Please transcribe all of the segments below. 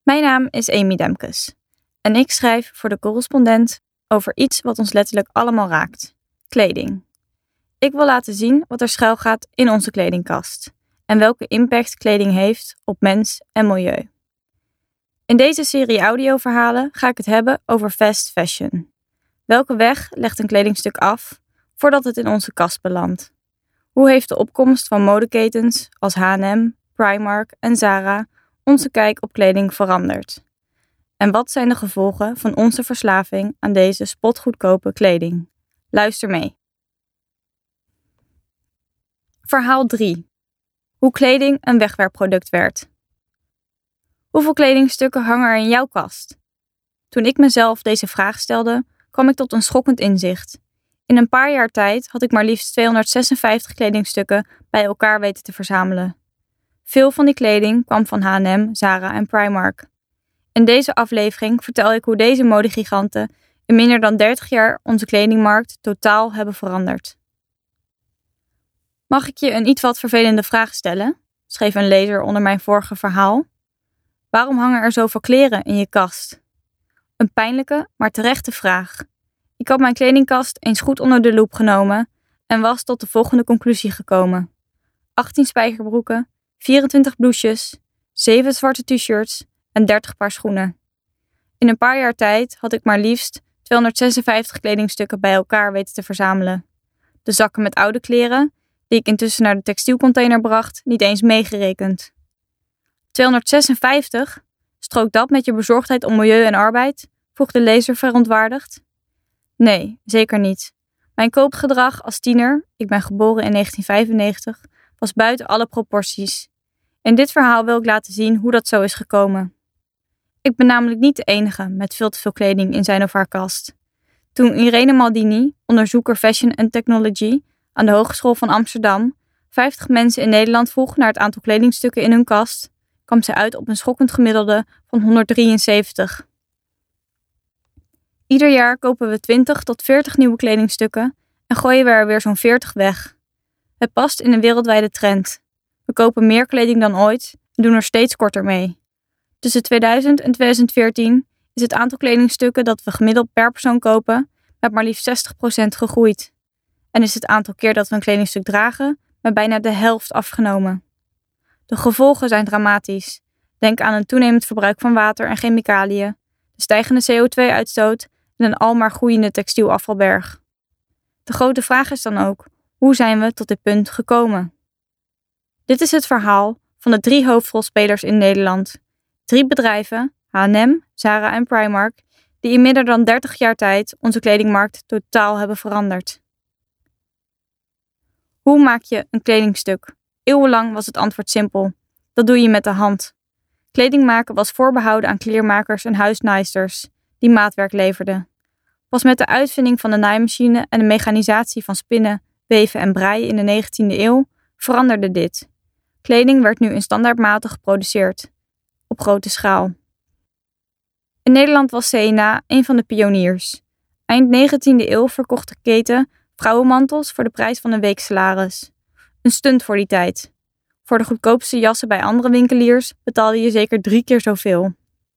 Mijn naam is Amy Demkes en ik schrijf voor De Correspondent over iets wat ons letterlijk allemaal raakt: kleding. Ik wil laten zien wat er schuilgaat in onze kledingkast en welke impact kleding heeft op mens en milieu. In deze serie audioverhalen ga ik het hebben over fast fashion. Welke weg legt een kledingstuk af voordat het in onze kast belandt? Hoe heeft de opkomst van modeketens als H&M, Primark en Zara onze kijk op kleding veranderd? En wat zijn de gevolgen van onze verslaving aan deze spotgoedkope kleding? Luister mee. Verhaal 3. Hoe kleding een wegwerpproduct werd. Hoeveel kledingstukken hangen er in jouw kast? Toen ik mezelf deze vraag stelde, kwam ik tot een schokkend inzicht. In een paar jaar tijd had ik maar liefst 256 kledingstukken bij elkaar weten te verzamelen. Veel van die kleding kwam van H&M, Zara en Primark. In deze aflevering vertel ik hoe deze modegiganten in minder dan 30 jaar onze kledingmarkt totaal hebben veranderd. Mag ik je een iets wat vervelende vraag stellen? Schreef een lezer onder mijn vorige verhaal. Waarom hangen er zoveel kleren in je kast? Een pijnlijke, maar terechte vraag. Ik had mijn kledingkast eens goed onder de loep genomen en was tot de volgende conclusie gekomen: 18 spijkerbroeken, 24 blouses, 7 zwarte t-shirts en 30 paar schoenen. In een paar jaar tijd had ik maar liefst 256 kledingstukken bij elkaar weten te verzamelen. De zakken met oude kleren, die ik intussen naar de textielcontainer bracht, niet eens meegerekend. 256? Strookt dat met je bezorgdheid om milieu en arbeid? Vroeg de lezer verontwaardigd. Nee, zeker niet. Mijn koopgedrag als tiener, ik ben geboren in 1995, was buiten alle proporties. In dit verhaal wil ik laten zien hoe dat zo is gekomen. Ik ben namelijk niet de enige met veel te veel kleding in zijn of haar kast. Toen Irene Maldini, onderzoeker Fashion and Technology aan de Hogeschool van Amsterdam, 50 mensen in Nederland vroeg naar het aantal kledingstukken in hun kast, kwam ze uit op een schokkend gemiddelde van 173. Ieder jaar kopen we 20 tot 40 nieuwe kledingstukken en gooien we er weer zo'n 40 weg. Het past in een wereldwijde trend. We kopen meer kleding dan ooit en doen er steeds korter mee. Tussen 2000 en 2014 is het aantal kledingstukken dat we gemiddeld per persoon kopen met maar liefst 60% gegroeid. En is het aantal keer dat we een kledingstuk dragen met bijna de helft afgenomen. De gevolgen zijn dramatisch. Denk aan een toenemend verbruik van water en chemicaliën, de stijgende CO2-uitstoot en een almaar groeiende textielafvalberg. De grote vraag is dan ook: hoe zijn we tot dit punt gekomen? Dit is het verhaal van de 3 hoofdrolspelers in Nederland. 3 bedrijven, H&M, Zara en Primark, die in minder dan 30 jaar tijd onze kledingmarkt totaal hebben veranderd. Hoe maak je een kledingstuk? Eeuwenlang was het antwoord simpel. Dat doe je met de hand. Kleding maken was voorbehouden aan kleermakers en huisnaaisters, die maatwerk leverden. Pas met de uitvinding van de naaimachine en de mechanisatie van spinnen, weven en breien in de 19e eeuw veranderde dit. Kleding werd nu in standaardmaten geproduceerd, op grote schaal. In Nederland was C&A een van de pioniers. Eind 19e eeuw verkocht de keten vrouwenmantels voor de prijs van een weeksalaris. Een stunt voor die tijd. Voor de goedkoopste jassen bij andere winkeliers betaalde je zeker 3 keer zoveel.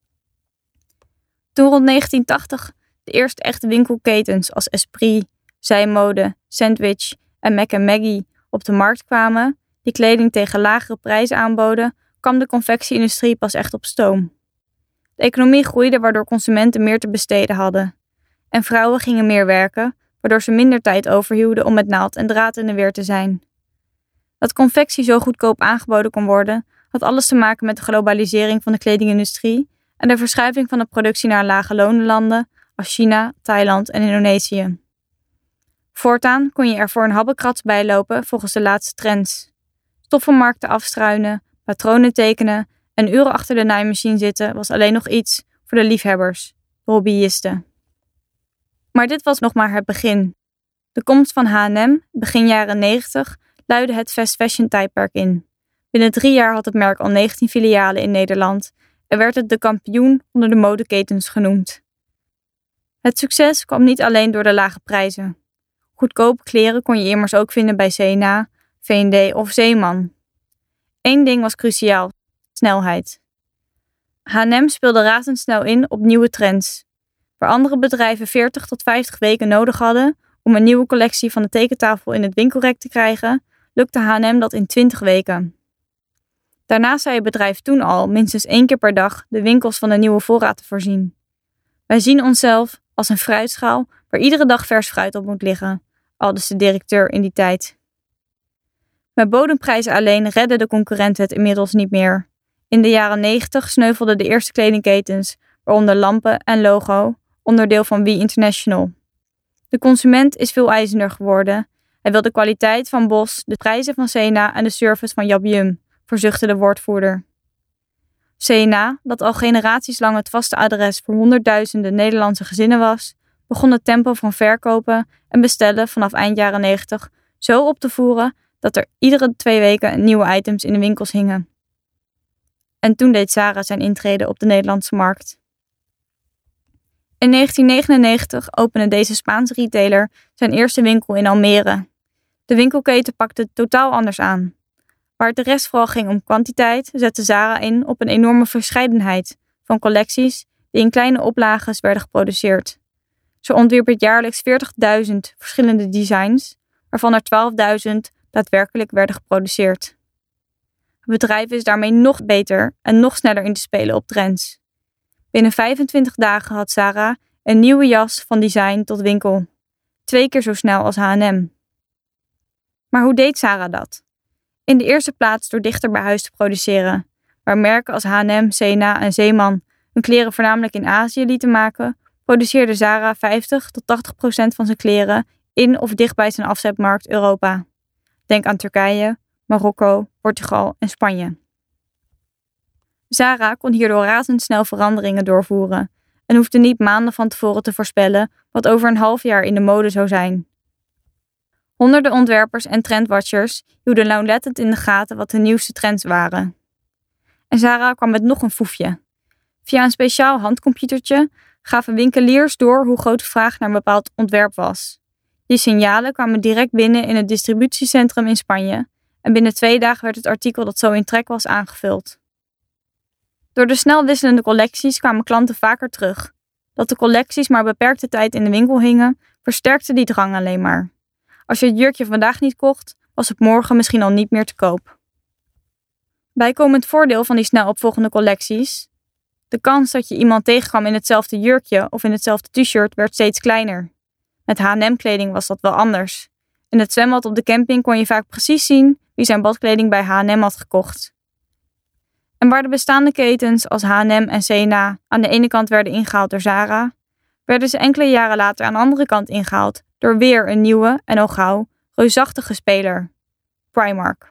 Toen rond 1980 de eerste echte winkelketens als Esprit, Zijmode, Sandwich en Mac & Maggie op de markt kwamen, die kleding tegen lagere prijzen aanboden, kwam de confectieindustrie pas echt op stoom. De economie groeide waardoor consumenten meer te besteden hadden. En vrouwen gingen meer werken, waardoor ze minder tijd overhielden om met naald en draad in de weer te zijn. Dat confectie zo goedkoop aangeboden kon worden, had alles te maken met de globalisering van de kledingindustrie en de verschuiving van de productie naar lage lonenlanden als China, Thailand en Indonesië. Voortaan kon je er voor een habbekrats bij lopen volgens de laatste trends. Stoffenmarkten afstruinen, patronen tekenen en uren achter de naaimachine zitten was alleen nog iets voor de liefhebbers, de hobbyisten. Maar dit was nog maar het begin. De komst van H&M, begin jaren 90, luidde het fast fashion tijdperk in. Binnen 3 jaar had het merk al 19 filialen in Nederland en werd het de kampioen onder de modeketens genoemd. Het succes kwam niet alleen door de lage prijzen. Goedkope kleren kon je immers ook vinden bij C&A, V&D of Zeeman. Eén ding was cruciaal: snelheid. H&M speelde razendsnel in op nieuwe trends. Waar andere bedrijven 40 tot 50 weken nodig hadden om een nieuwe collectie van de tekentafel in het winkelrek te krijgen, lukte H&M dat in 20 weken. Daarnaast zei het bedrijf toen al minstens 1 keer per dag de winkels van een nieuwe voorraad te voorzien. Wij zien onszelf als een fruitschaal waar iedere dag vers fruit op moet liggen, aldus de directeur in die tijd. Met bodemprijzen alleen redden de concurrenten het inmiddels niet meer. In de jaren 90 sneuvelden de eerste kledingketens, waaronder Lampen en Logo, onderdeel van We International. De consument is veel eisender geworden. Hij wil de kwaliteit van Bos, de prijzen van C&A en de service van Jap Jum, verzuchtte de woordvoerder. C&A, dat al generaties lang het vaste adres voor honderdduizenden Nederlandse gezinnen was, begon het tempo van verkopen en bestellen vanaf eind jaren 90 zo op te voeren dat er iedere 2 weken nieuwe items in de winkels hingen. En toen deed Zara zijn intrede op de Nederlandse markt. In 1999 opende deze Spaanse retailer zijn eerste winkel in Almere. De winkelketen pakte het totaal anders aan. Waar het de rest vooral ging om kwantiteit, zette Zara in op een enorme verscheidenheid van collecties die in kleine oplages werden geproduceerd. Zo ontwierp het jaarlijks 40.000 verschillende designs, waarvan er 12.000 daadwerkelijk werden geproduceerd. Het bedrijf is daarmee nog beter en nog sneller in te spelen op trends. Binnen 25 dagen had Zara een nieuwe jas van design tot winkel. 2 keer zo snel als H&M. Maar hoe deed Zara dat? In de eerste plaats door dichter bij huis te produceren. Waar merken als H&M, C&A en Zeeman hun kleren voornamelijk in Azië lieten maken, produceerde Zara 50 tot 80% van zijn kleren in of dichtbij zijn afzetmarkt Europa. Denk aan Turkije, Marokko, Portugal en Spanje. Zara kon hierdoor razendsnel veranderingen doorvoeren en hoefde niet maanden van tevoren te voorspellen wat over een half jaar in de mode zou zijn. Honderden ontwerpers en trendwatchers hielden nauwlettend in de gaten wat de nieuwste trends waren. En Zara kwam met nog een foefje. Via een speciaal handcomputertje gaven winkeliers door hoe groot de vraag naar een bepaald ontwerp was. Die signalen kwamen direct binnen in het distributiecentrum in Spanje en binnen 2 dagen werd het artikel dat zo in trek was aangevuld. Door de snel wisselende collecties kwamen klanten vaker terug. Dat de collecties maar beperkte tijd in de winkel hingen, versterkte die drang alleen maar. Als je het jurkje vandaag niet kocht, was het morgen misschien al niet meer te koop. Bijkomend voordeel van die snel opvolgende collecties: de kans dat je iemand tegenkwam in hetzelfde jurkje of in hetzelfde t-shirt werd steeds kleiner. Met H&M-kleding was dat wel anders. In het zwembad op de camping kon je vaak precies zien wie zijn badkleding bij H&M had gekocht. En waar de bestaande ketens als H&M en C&A aan de ene kant werden ingehaald door Zara, werden ze enkele jaren later aan de andere kant ingehaald door weer een nieuwe en al gauw reusachtige speler, Primark.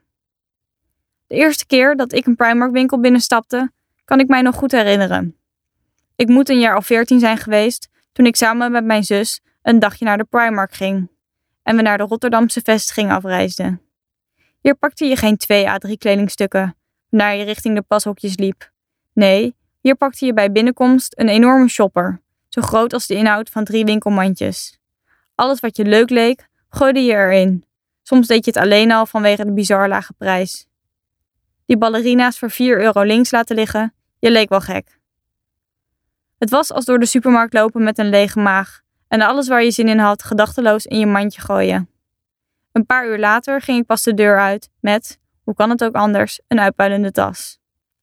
De eerste keer dat ik een Primark-winkel binnenstapte, kan ik mij nog goed herinneren. Ik moet een jaar of 14 zijn geweest toen ik samen met mijn zus een dagje naar de Primark ging en we naar de Rotterdamse vestiging afreisden. Hier pakte je geen 2 à 3 kledingstukken waarna je richting de pashokjes liep. Nee, hier pakte je bij binnenkomst een enorme shopper, zo groot als de inhoud van 3 winkelmandjes. Alles wat je leuk leek, gooide je erin. Soms deed je het alleen al vanwege de bizar lage prijs. Die ballerina's voor €4 links laten liggen, je leek wel gek. Het was als door de supermarkt lopen met een lege maag en alles waar je zin in had gedachteloos in je mandje gooien. Een paar uur later ging ik pas de deur uit met, hoe kan het ook anders, een uitpuilende tas.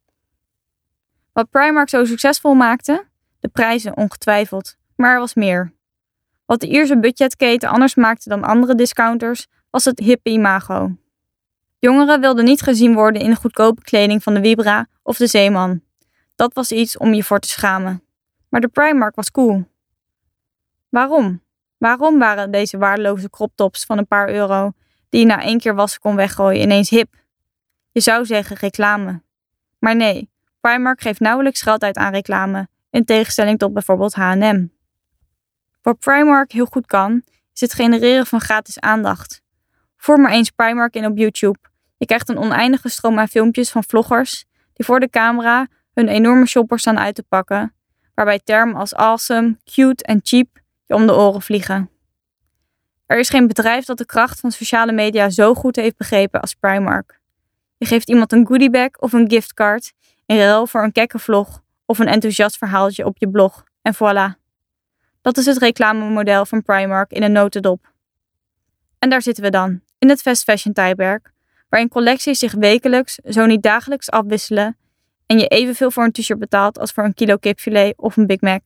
Wat Primark zo succesvol maakte? De prijzen ongetwijfeld, maar er was meer. Wat de Ierse budgetketen anders maakte dan andere discounters, was het hippe imago. Jongeren wilden niet gezien worden in de goedkope kleding van de Vibra of de Zeeman. Dat was iets om je voor te schamen. Maar de Primark was cool. Waarom? Waarom waren deze waardeloze croptops van een paar euro, die je na 1 keer wassen kon weggooien, ineens hip? Je zou zeggen reclame. Maar nee, Primark geeft nauwelijks geld uit aan reclame, in tegenstelling tot bijvoorbeeld H&M. Wat Primark heel goed kan, is het genereren van gratis aandacht. Voer maar eens Primark in op YouTube. Je krijgt een oneindige stroom aan filmpjes van vloggers die voor de camera hun enorme shoppers staan uit te pakken, waarbij termen als awesome, cute en cheap je om de oren vliegen. Er is geen bedrijf dat de kracht van sociale media zo goed heeft begrepen als Primark. Je geeft iemand een goodiebag of een giftcard in ruil voor een kekke vlog of een enthousiast verhaaltje op je blog en voilà. Dat is het reclamemodel van Primark in een notendop. En daar zitten we dan, in het fast fashion tijdperk, waarin collecties zich wekelijks, zo niet dagelijks afwisselen en je evenveel voor een t-shirt betaalt als voor een kilo kipfilet of een Big Mac.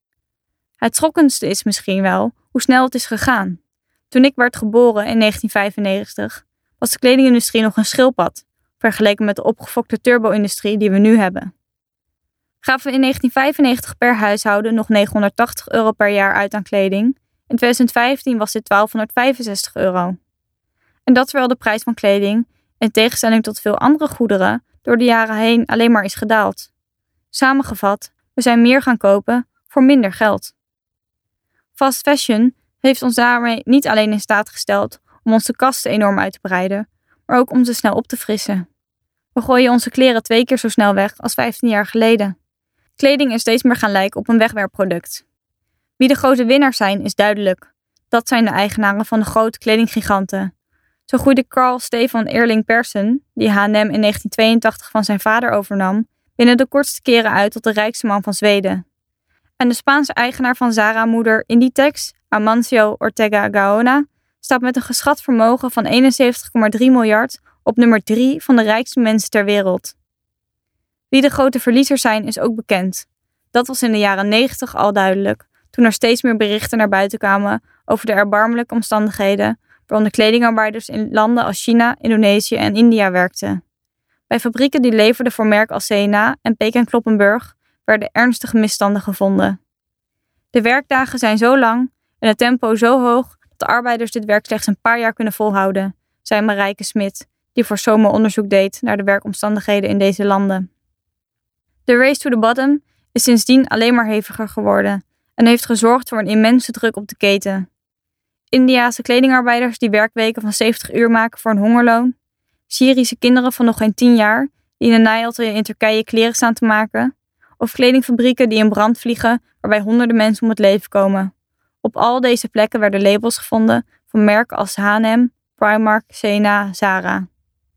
Het schokkendste is misschien wel hoe snel het is gegaan. Toen ik werd geboren in 1995 was de kledingindustrie nog een schildpad, vergeleken met de opgefokte turbo-industrie die we nu hebben. Gaven we in 1995 per huishouden nog €980 per jaar uit aan kleding. In 2015 was dit €1265. En dat terwijl de prijs van kleding, in tegenstelling tot veel andere goederen, door de jaren heen alleen maar is gedaald. Samengevat, we zijn meer gaan kopen voor minder geld. Fast fashion heeft ons daarmee niet alleen in staat gesteld om onze kasten enorm uit te breiden, maar ook om ze snel op te frissen. We gooien onze kleren 2 keer zo snel weg als 15 jaar geleden. Kleding is steeds meer gaan lijken op een wegwerpproduct. Wie de grote winnaars zijn is duidelijk. Dat zijn de eigenaren van de grote kledinggiganten. Zo groeide Carl Stefan Erling Persson, die H&M in 1982 van zijn vader overnam, binnen de kortste keren uit tot de rijkste man van Zweden. En de Spaanse eigenaar van Zara-moeder Inditex, Amancio Ortega Gaona, staat met een geschat vermogen van 71,3 miljard op nummer 3 van de rijkste mensen ter wereld. Wie de grote verliezers zijn is ook bekend. Dat was in de jaren 90 al duidelijk, toen er steeds meer berichten naar buiten kwamen over de erbarmelijke omstandigheden waaronder kledingarbeiders in landen als China, Indonesië en India werkten. Bij fabrieken die leverden voor merken als C&A en Peek & Cloppenburg werden ernstige misstanden gevonden. De werkdagen zijn zo lang en het tempo zo hoog dat de arbeiders dit werk slechts een paar jaar kunnen volhouden, zei Marijke Smit, die voor SOMO onderzoek deed naar de werkomstandigheden in deze landen. De race to the bottom is sindsdien alleen maar heviger geworden en heeft gezorgd voor een immense druk op de keten. Indiase kledingarbeiders die werkweken van 70 uur maken voor een hongerloon, Syrische kinderen van nog geen 10 jaar die in een naaiatelier in Turkije kleren staan te maken, of kledingfabrieken die in brand vliegen waarbij honderden mensen om het leven komen. Op al deze plekken werden labels gevonden van merken als H&M, Primark, C&A, Zara.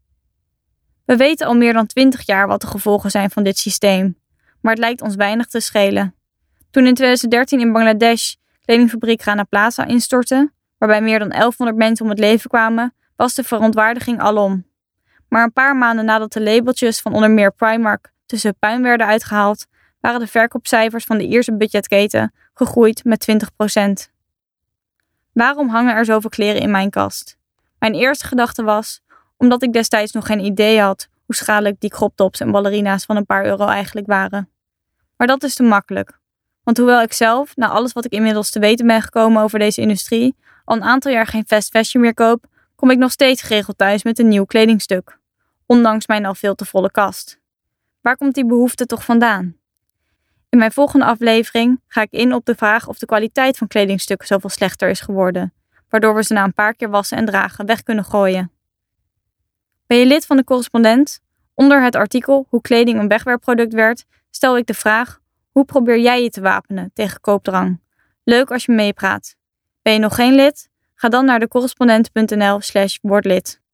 We weten al meer dan 20 jaar wat de gevolgen zijn van dit systeem, maar het lijkt ons weinig te schelen. Toen in 2013 in Bangladesh kledingfabriek Rana Plaza instortte, waarbij meer dan 1100 mensen om het leven kwamen, was de verontwaardiging alom. Maar een paar maanden nadat de labeltjes van onder meer Primark tussen puin werden uitgehaald, waren de verkoopcijfers van de Ierse budgetketen gegroeid met 20%. Waarom hangen er zoveel kleren in mijn kast? Mijn eerste gedachte was, omdat ik destijds nog geen idee had hoe schadelijk die croptops en ballerina's van een paar euro eigenlijk waren. Maar dat is te makkelijk. Want hoewel ik zelf, na alles wat ik inmiddels te weten ben gekomen over deze industrie, al een aantal jaar geen fast fashion meer koop, kom ik nog steeds geregeld thuis met een nieuw kledingstuk. Ondanks mijn al veel te volle kast. Waar komt die behoefte toch vandaan? In mijn volgende aflevering ga ik in op de vraag of de kwaliteit van kledingstukken zoveel slechter is geworden, waardoor we ze na een paar keer wassen en dragen weg kunnen gooien. Ben je lid van de correspondent? Onder het artikel hoe kleding een wegwerpproduct werd, stel ik de vraag: hoe probeer jij je te wapenen tegen koopdrang? Leuk als je meepraat. Ben je nog geen lid? Ga dan naar decorrespondent.nl/wordlid.